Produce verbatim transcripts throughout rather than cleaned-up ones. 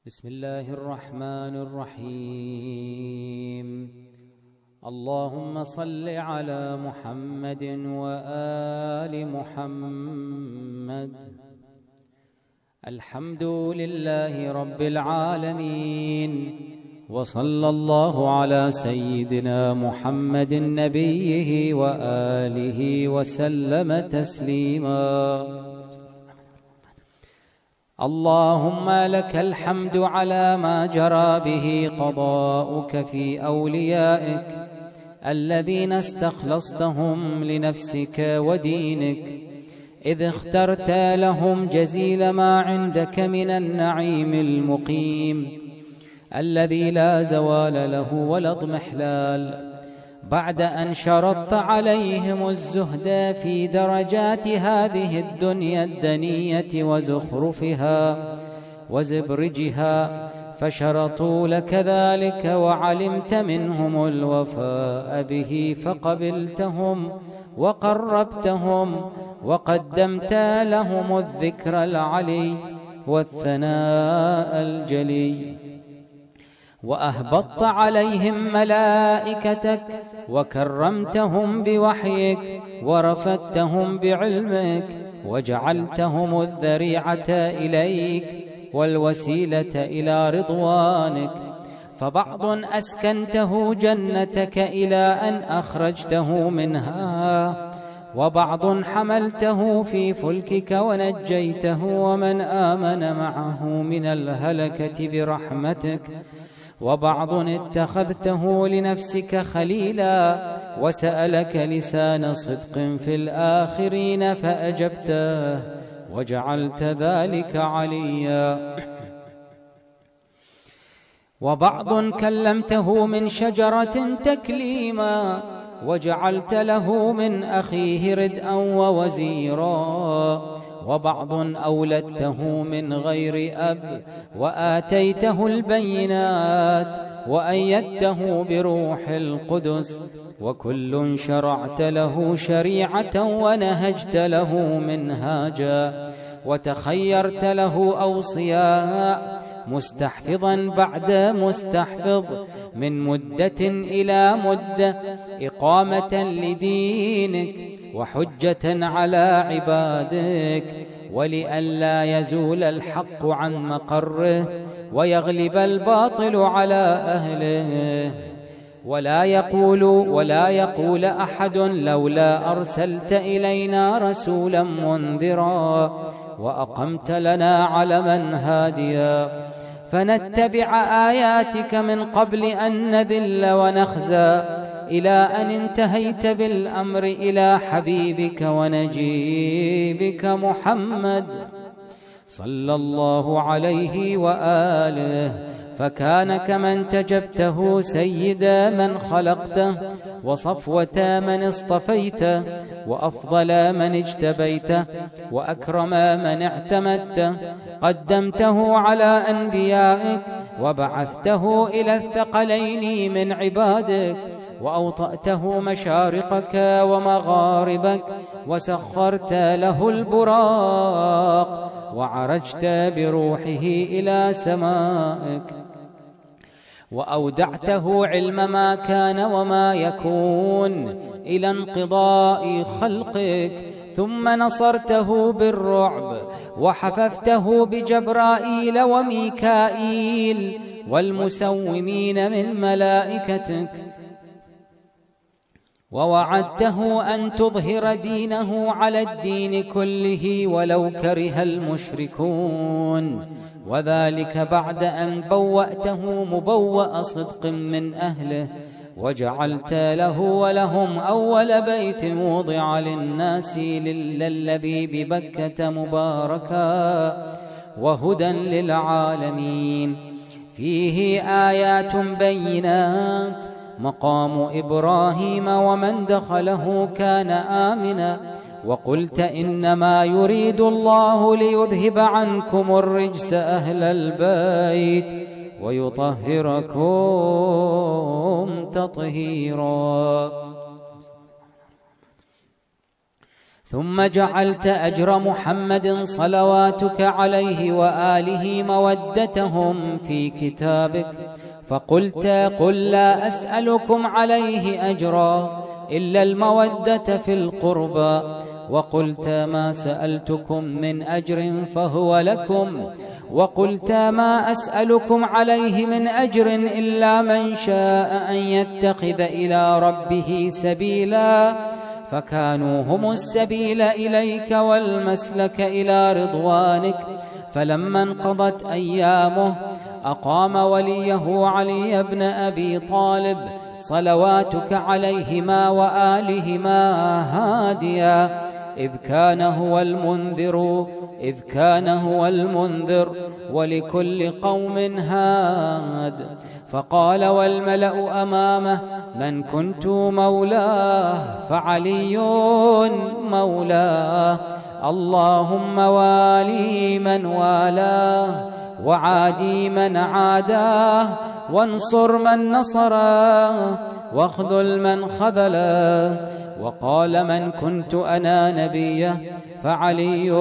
بسم الله الرحمن الرحيم. اللهم صل على محمد وآل محمد. الحمد لله رب العالمين، وصلى الله على سيدنا محمد نبيه وآله وسلم تسليما. اللهم لك الحمد على ما جرى به قضاؤك في أوليائك الذين استخلصتهم لنفسك ودينك، إذ اخترت لهم جزيل ما عندك من النعيم المقيم الذي لا زوال له ولا اضمحلال، بعد أن شرطت عليهم الزهد في درجات هذه الدنيا الدنية وزخرفها وزبرجها، فشرطوا لك ذلك وعلمت منهم الوفاء به فقبلتهم وقربتهم وقدمت لهم الذكر العلي والثناء الجلي، وأهبطت عليهم ملائكتك وكرمتهم بوحيك ورفدتهم بعلمك وجعلتهم الذريعة إليك والوسيلة إلى رضوانك، فبعض أسكنته جنتك إلى أن أخرجته منها، وبعض حملته في فلكك ونجيته ومن آمن معه من الهلكة برحمتك، وبعض اتخذته لنفسك خليلا وسألك لسان صدق في الآخرين فأجبته وجعلت ذلك عليا، وبعض كلمته من شجرة تكليما وجعلت له من أخيه ردءا ووزيرا، وبعض أولدته من غير أب وآتيته البينات وأيدته بروح القدس، وكل شرعت له شريعة ونهجت له منهاجا وتخيرت له أوصياء، مستحفظا بعد مستحفظ من مدة إلى مدة، إقامة لدينك وحجة على عبادك، ولئلا يزول الحق عن مقره ويغلب الباطل على أهله، ولا يقول ولا يقول أحد لولا أرسلت إلينا رسولا منذرا وأقمت لنا علما هاديا، فنتبع آياتك من قبل أن نذل ونخزى، إلى أن انتهيت بالأمر إلى حبيبك ونجيبك محمد صلى الله عليه وآله، فكان كما انتجبته سيد من خلقته وصفوة من اصطفيته وأفضل من اجتبيته وأكرم من اعتمدته، قدمته على أنبيائك وبعثته إلى الثقلين من عبادك، وأوطأته مشارقك ومغاربك وسخرت له البراق وعرجت بروحه إلى سمائك، وأودعته علم ما كان وما يكون إلى انقضاء خلقك، ثم نصرته بالرعب وحففته بجبرائيل وميكائيل والمسومين من ملائكتك، ووعدته أن تظهر دينه على الدين كله ولو كره المشركون، وذلك بعد أن بوأته مبوأ صدق من أهله، وجعلت له ولهم أول بيت وضع للناس للذي ببكة مباركا وهدى للعالمين، فيه آيات بينات مقام إبراهيم ومن دخله كان آمنا، وقلت إنما يريد الله ليذهب عنكم الرجس أهل البيت ويطهركم تطهيرا. ثم جعلت أجر محمد صلواتك عليه وآله مودتهم في كتابك، فقلت: قل لا أسألكم عليه أجرا إلا المودة في القربى، وقلت: ما سألتكم من أجر فهو لكم، وقلت: ما أسألكم عليه من أجر إلا من شاء أن يتخذ إلى ربه سبيلا، فكانوا هم السبيل إليك والمسلك إلى رضوانك. فلما انقضت أيامه أقام وليه علي بن أبي طالب صلواتك عليهما وآلهما هاديا، إذ كان هو المنذر إذ كان هو المنذر ولكل قوم هاد. فقال والملأ أمامه: من كنت مولاه فعلي مولاه، اللهم والي من والاه، وعادي من عاداه، وانصر من نصره، واخذل من خذله. وقال: من كنت أنا نبيه فعلي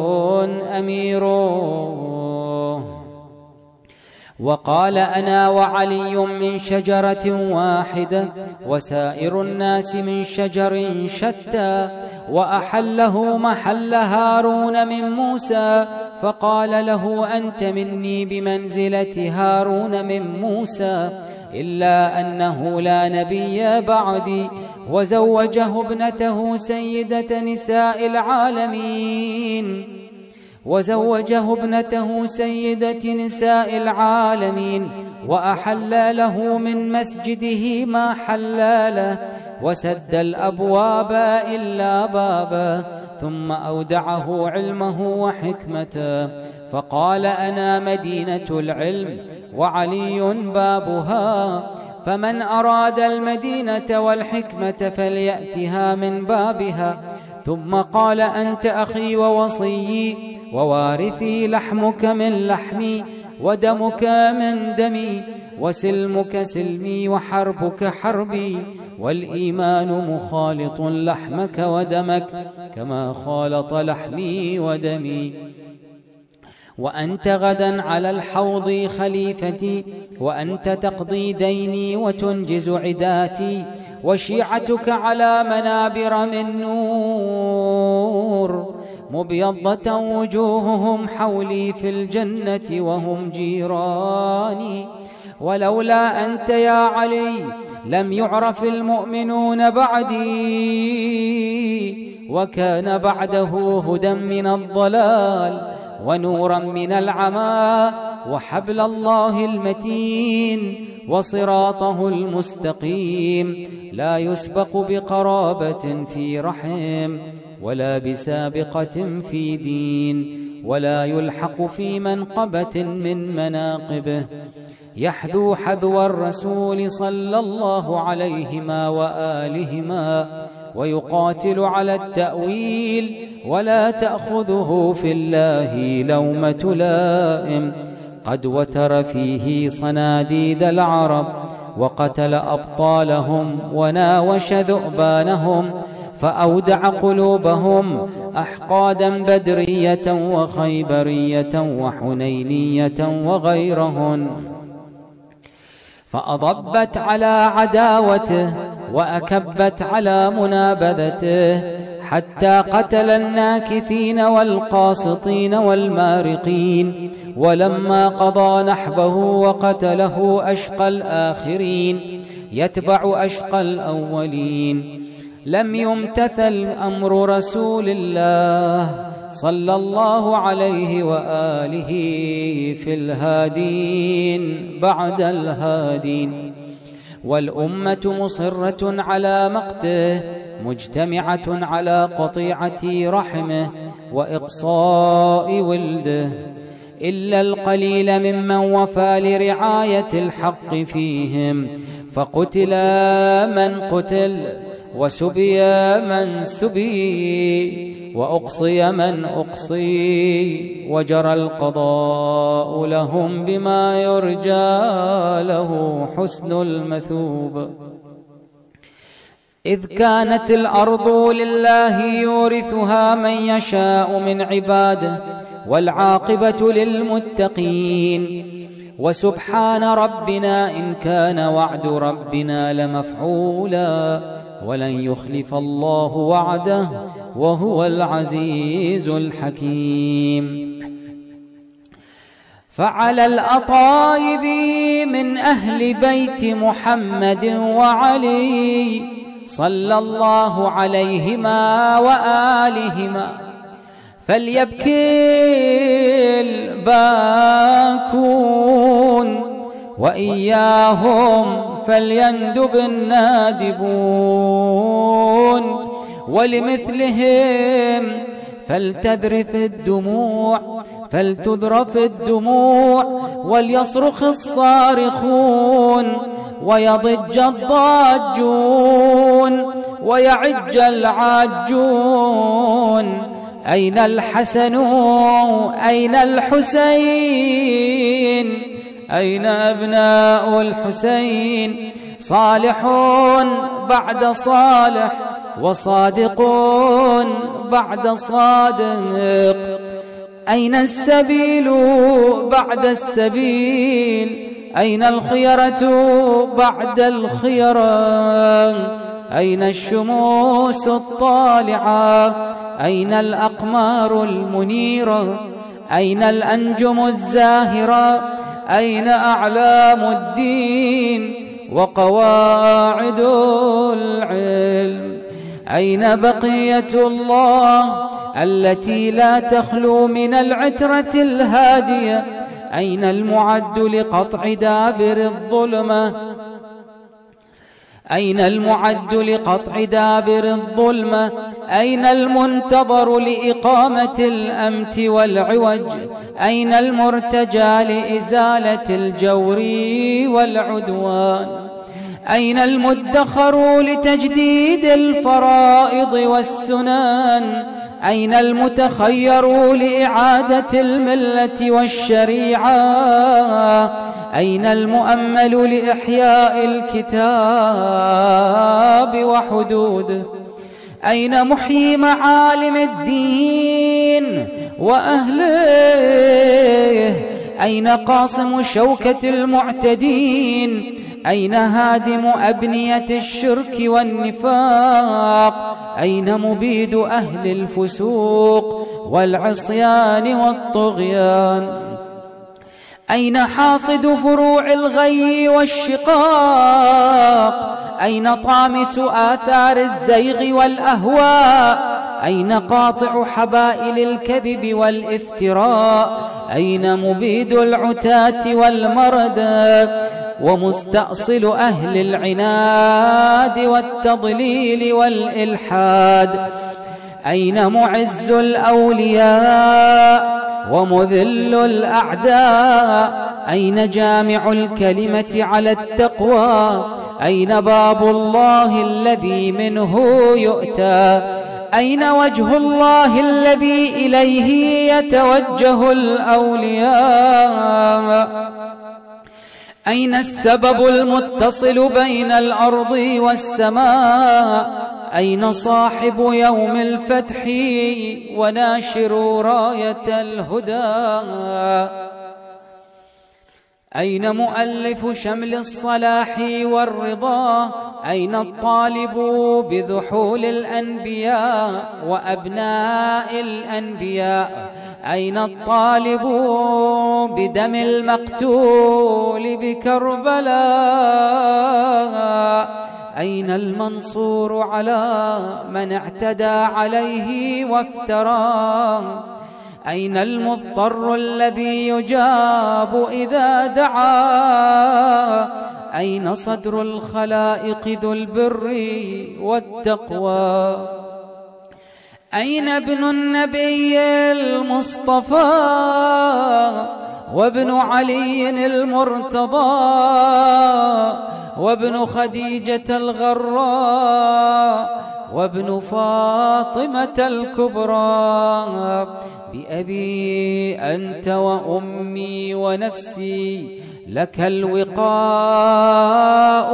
أميره. وقال: أنا وعلي من شجرة واحدة، وسائر الناس من شجر شتى. وأحله محل هارون من موسى، فقال له: أنت مني بمنزلة هارون من موسى، إلا أنه لا نبي بعدي. وزوجه ابنته سيدة نساء العالمين وزوجه ابنته سيدة نساء العالمين وأحل له من مسجده ما حل له، وسد الأبواب إلا بابا، ثم أودعه علمه وحكمته، فقال: أنا مدينة العلم وعلي بابها، فمن أراد المدينة والحكمة فليأتها من بابها. ثم قال: أنت أخي ووصيي ووارثي، لحمك من لحمي ودمك من دمي، وسلمك سلمي وحربك حربي، والإيمان مخالط لحمك ودمك كما خالط لحمي ودمي. وأنت غدا على الحوض خليفتي، وأنت تقضي ديني وتنجز عداتي، وشيعتك على منابر من نور، مبيضة وجوههم حولي في الجنة وهم جيراني. ولولا أنت يا علي لم يعرف المؤمنون بعدي، وكان بعده هدى من الضلال ونورا من العمى، وحبل الله المتين وصراطه المستقيم، لا يسبق بقرابة في رحم، ولا بسابقة في دين، ولا يلحق في منقبة من مناقبه. يحذو حذو الرسول صلى الله عليهما وآلهما، ويقاتل على التأويل، ولا تأخذه في الله لومة لائم. قد وتر فيه صناديد العرب، وقتل أبطالهم، وناوش ذؤبانهم، فأودع قلوبهم أحقادا بدرية وخيبرية وحنينية وغيرهن، فأضبت على عداوته وأكبت على منابذته، حتى قتل الناكثين والقاسطين والمارقين. ولما قضى نحبه وقتله أشقى الآخرين يتبع أشقى الأولين، لم يمتثل أمر رسول الله صلى الله عليه وآله في الهادين بعد الهادين. والأمة مصرة على مقته، مجتمعة على قطيعة رحمه وإقصاء ولده، إلا القليل ممن وفى لرعاية الحق فيهم، فقتل من قتل، وسبي من سبي، وأقصي من أقصي، وجرى القضاء لهم بما يرجى له حسن المثوب. إذ كانت الأرض لله يورثها من يشاء من عباده والعاقبة للمتقين. وسبحان ربنا إن كان وعد ربنا لمفعولا ولن يخلف الله وعده وهو العزيز الحكيم. فعلى الأطايب من أهل بيت محمد وعلي صلى الله عليهما وآلهما فليبكي الباكون وإياهم فليندب النادبون ولمثلهم فلتذرف الدموع فلتذرف الدموع وليصرخ الصارخون ويضج الضاجون ويعج العاجون. أين الحسن أين الحسين أين أبناء الحسين؟ صالحون بعد صالح وصادقون بعد صادق. أين السبيل بعد السبيل؟ أين الخيرة بعد الخيرة؟ أين الشموس الطالعة؟ أين الأقمار المنيرة؟ أين الأنجم الزاهرة؟ أين أعلام الدين وقواعد العلم؟ أين بقية الله التي لا تخلو من العترة الهادية؟ أين المعد لقطع دابر الظلمة؟ أين المعد لقطع دابر الظلمة؟ أين المنتظر لإقامة الأمت والعوج؟ أين المرتجى لإزالة الجور والعدوان؟ أين المدخر لتجديد الفرائض والسنن؟ أين المتخير لإعادة الملة والشريعة؟ أين المؤمل لإحياء الكتاب وحدوده؟ أين محيي معالم الدين وأهله؟ أين قاصم شوكة المعتدين؟ أين هادم أبنية الشرك والنفاق؟ أين مبيد أهل الفسوق والعصيان والطغيان؟ أين حاصد فروع الغي والشقاق؟ أين طامس آثار الزيغ والأهواء؟ أين قاطع حبائل الكذب والافتراء؟ أين مبيد العتاة والمردى ومستأصل أهل العناد والتضليل والإلحاد؟ أين معز الأولياء ومذل الأعداء؟ أين جامع الكلمة على التقوى؟ أين باب الله الذي منه يؤتى؟ أين وجه الله الذي إليه يتوجه الأولياء؟ أين السبب المتصل بين الأرض والسماء؟ أين صاحب يوم الفتح وناشر راية الهدى؟ أين مؤلف شمل الصلاح والرضا؟ أين الطالب بذحول الأنبياء وأبناء الأنبياء؟ أين الطالب بدم المقتول بكربلاء؟ أين المنصور على من اعتدى عليه وافترى؟ أين المضطر الذي يجاب إذا دعا؟ أين صدر الخلائق ذو البر والتقوى؟ أين ابن النبي المصطفى وابن علي المرتضى وابن خديجة الغراء وابن فاطمة الكبرى؟ بأبي أنت وأمي ونفسي لك الوقاء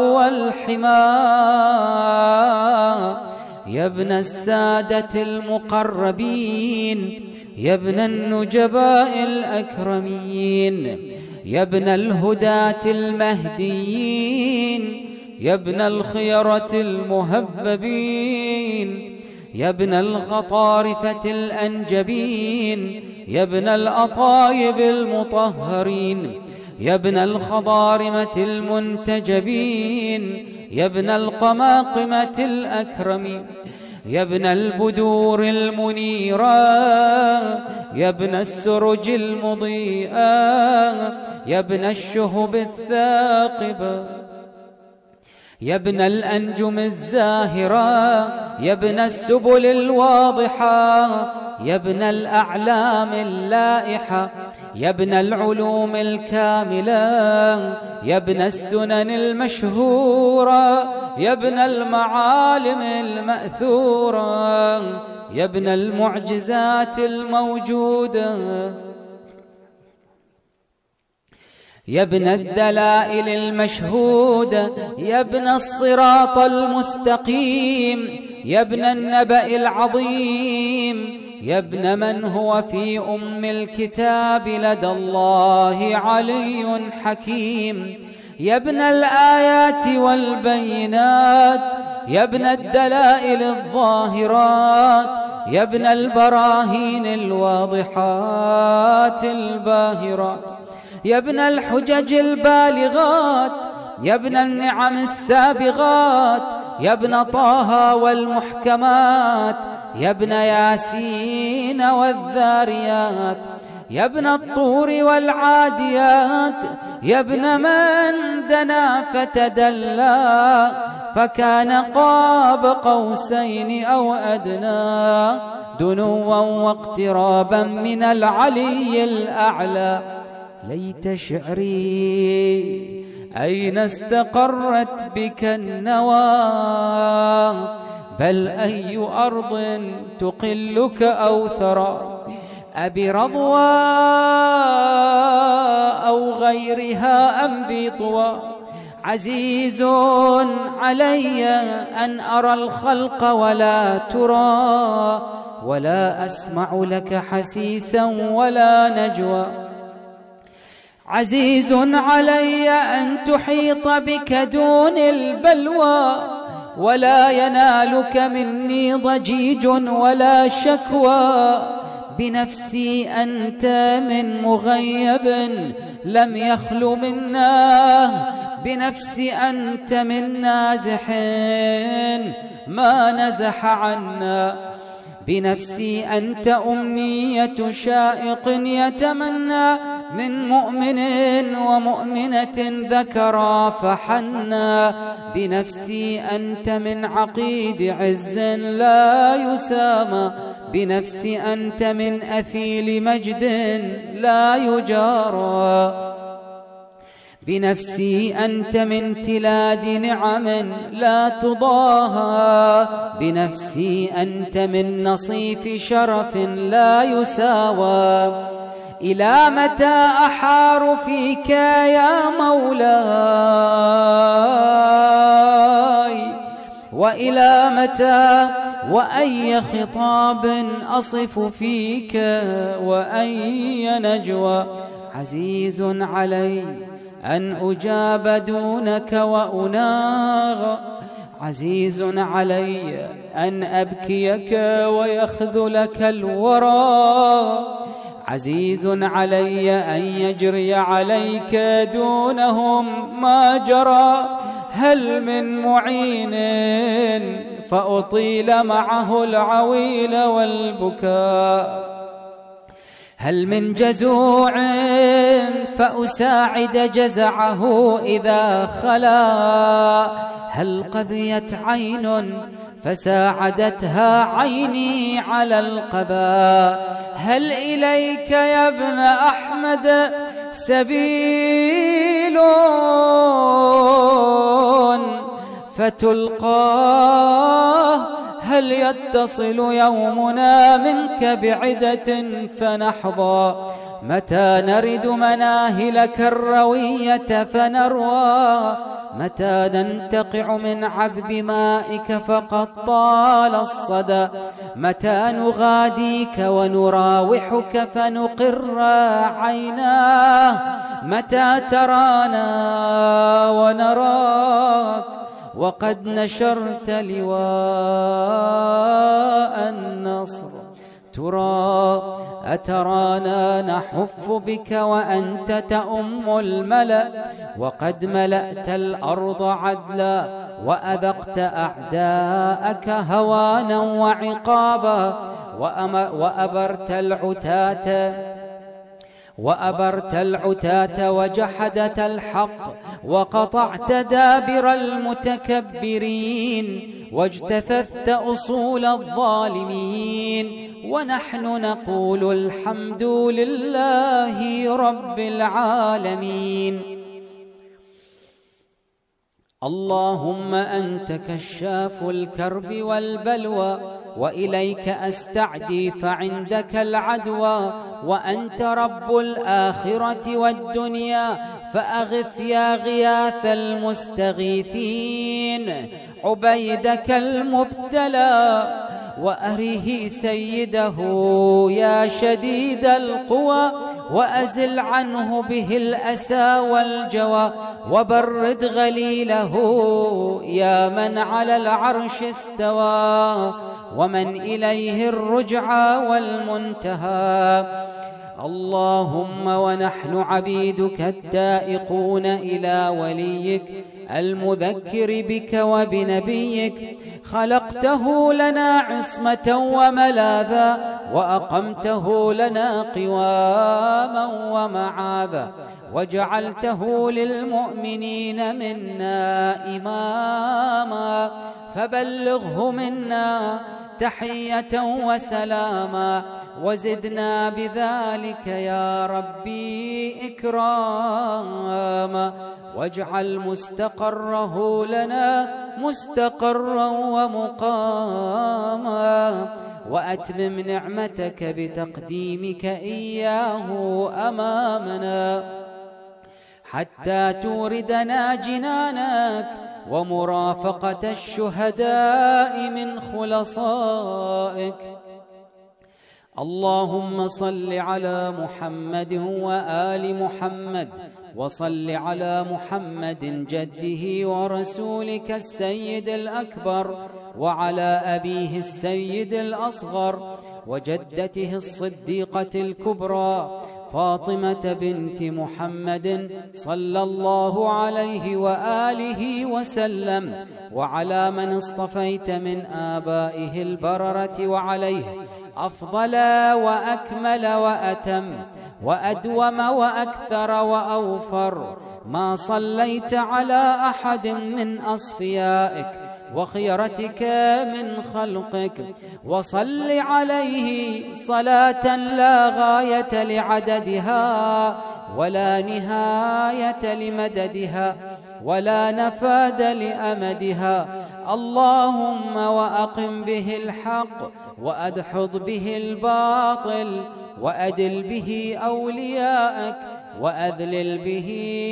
والحماء يا ابن السادة المقربين، يا ابن النجباء الأكرمين، يا ابن الهداة المهديين، يا ابن الخيرة المهببين، يا ابن الغطارفة الأنجبين، يا ابن الأطايب المطهرين، يا ابن الخضارمة المنتجبين، يا ابن القماقمة الأكرمين، يا ابن البدور المنيرة، يا ابن السرج المضيئة، يا ابن الشهب الثاقبة، يا ابن الأنجم الزاهرة، يا ابن السبل الواضحة، يا ابن الأعلام اللائحة، يا ابن العلوم الكاملة، يا ابن السنن المشهورة، يا ابن المعالم المأثورة، يا ابن المعجزات الموجودة، يا ابن الدلائل المشهودة، يا ابن الصراط المستقيم، يا ابن النبأ العظيم، يا ابن من هو في أم الكتاب لدى الله علي حكيم، يا ابن الآيات والبينات، يا ابن الدلائل الظاهرات، يا ابن البراهين الواضحات الباهرات، يا ابن الحجج البالغات، يا ابن النعم السابغات، يا ابن طه والمحكمات، يا ابن ياسين والذاريات، يا ابن الطور والعاديات، يا ابن من دنا فتدلى فكان قاب قوسين أو أدنى، دنوا واقترابا من العلي الأعلى. ليت شعري أين استقرت بك النوى، بل أي أرض تقلك أو ثرى، أبي رضوى أو غيرها أم ذي طوى، عزيز علي أن أرى الخلق ولا ترى، ولا أسمع لك حسيسا ولا نجوى، عزيز علي أن تحيط بك دون البلوى، ولا ينالك مني ضجيج ولا شكوى، بنفسي أنت من مغيب لم يخل منا، بنفسي أنت من نازح ما نزح عنا، بنفسي أنت أمنية شائق يتمنى، من مؤمن ومؤمنة ذكرا فحنا، بنفسي أنت من عقيد عز لا يسامى، بنفسي أنت من أثيل مجد لا يجارى، بنفسي أنت من تلاد نعم لا تضاهى، بنفسي أنت من نصيف شرف لا يساوى، إلى متى أحار فيك يا مولاي، وإلى متى وأي خطاب أصف فيك وأي نجوى، عزيز علي أن أجاب دونك وأناغ، عزيز علي أن أبكيك ويخذلك الورى، عزيز علي أن يجري عليك دونهم ما جرى، هل من معين فأطيل معه العويل والبكاء، هل من جزوع فأساعد جزعه إذا خلا، هل قذيت عين فساعدتها عيني على القذى، هل إليك يا ابن أحمد سبيل فتلقاه، هل يتصل يومنا منك بعدة فنحظى، متى نرد مناهلك الروية فنروى متى ننتقع من عذب مائك فقد طال الصدى متى نغاديك ونراوحك فنقر عيناه متى ترانا ونراك وقد نشرت لواء النصر ترى أترانا نحف بك وأنت تأم الملأ وقد ملأت الأرض عدلا وأذقت أعداءك هوانا وعقابا وأبرت العتاة وأبرت العتاة وجحدت الحق وقطعت دابر المتكبرين واجتثثت أصول الظالمين ونحن نقول الحمد لله رب العالمين. اللهم أنت كشاف الكرب والبلوى وإليك أستعدي فعندك العدوى وأنت رب الآخرة والدنيا فأغث يا غياث المستغيثين عبيدك المبتلى وأره سيده يا شديد القوى وأزل عنه به الأسى والجوى وبرد غليله يا من على العرش استوى ومن إليه الرجعى والمنتهى. اللهم ونحن عبيدك التائقون إلى وليك المذكر بك وبنبيك خلقته لنا عصمة وملاذا وأقمته لنا قواما ومعاذا وجعلته للمؤمنين منا إماما فبلغه منا تحية وسلاما وزدنا بذلك يا ربي إكراما واجعل مستقره لنا مستقرا ومقاما وأتمم نعمتك بتقديمك إياه أمامنا حتى توردنا جنانك ومرافقة الشهداء من خلصائك. اللهم صل على محمد وآل محمد وصل على محمد جده ورسولك السيد الأكبر وعلى أبيه السيد الأصغر وجدته الصديقة الكبرى فاطمة بنت محمد صلى الله عليه وآله وسلم وعلى من اصطفيت من آبائه البررة وعليه أفضل وأكمل وأتم وأدوم وأكثر وأوفر ما صليت على أحد من أصفيائك وخيرتك من خلقك وصل عليه صلاة لا غاية لعددها ولا نهاية لمددها ولا نفاد لأمدها. اللهم وأقم به الحق وأدحض به الباطل وأدل به أولياءك وأذلل به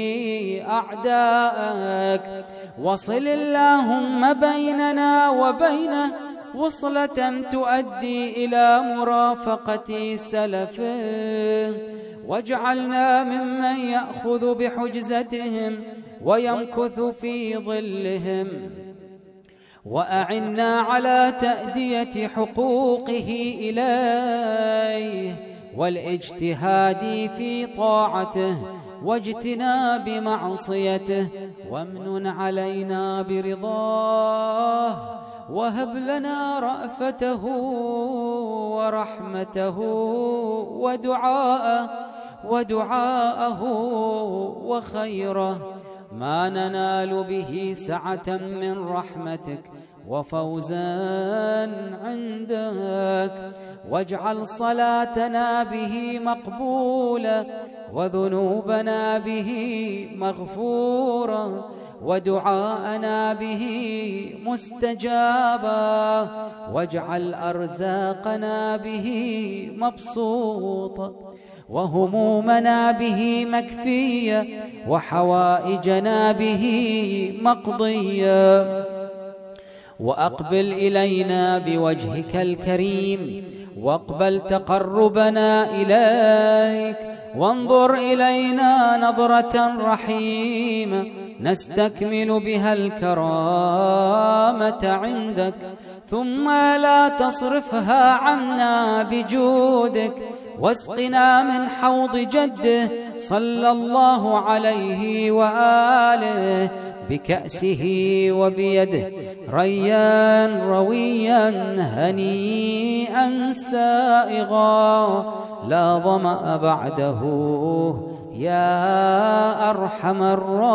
أعداءك وصل اللهم بيننا وبينه وصلة تؤدي إلى مرافقة سلفه واجعلنا ممن يأخذ بحجزتهم ويمكث في ظلهم وأعنا على تأدية حقوقه إليه والاجتهاد في طاعته واجتناب معصيته وامنن علينا برضاه وهب لنا رأفته ورحمته ودعاءه ودعاءه وخيره ما ننال به سعة من رحمتك وفوزا عندك واجعل صلاتنا به مقبولة وذنوبنا به مغفورة ودعاءنا به مستجابا واجعل أرزاقنا به مبسوطة وهمومنا به مكفية، وحوائجنا به مقضية. وأقبل إلينا بوجهك الكريم، واقبل تقربنا إليك، وانظر إلينا نظرة رحيمة نستكمل بها الكرامة عندك، ثم لا تصرفها عنا بجودك، واسقنا من حوض جده صلى الله عليه وآله بكأسه وبيده ريان رويا هنيئا سائغا لا ظمأ بعده يا أرحم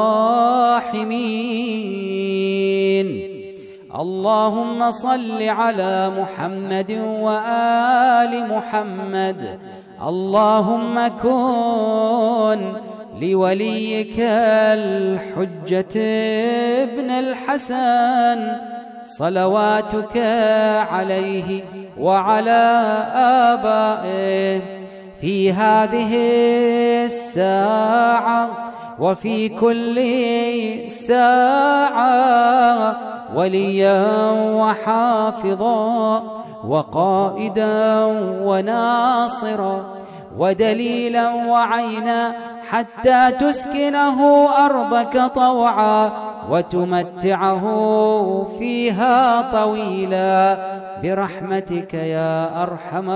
الراحمين. اللهم صل على محمد وآل محمد. اللهم كن لوليك الحجة ابن الحسن صلواتك عليه وعلى آبائه في هذه الساعة وفي كل ساعة وليا وحافظا وقائدا وناصرا ودليلا وعينا، حتى تسكنه أرضك طوعا وتمتعه فيها طويلا برحمتك يا أرحم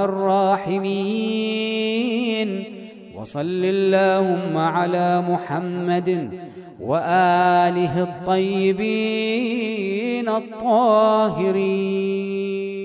الراحمين. وصل اللهم على محمد وآله الطيبين الطاهرين.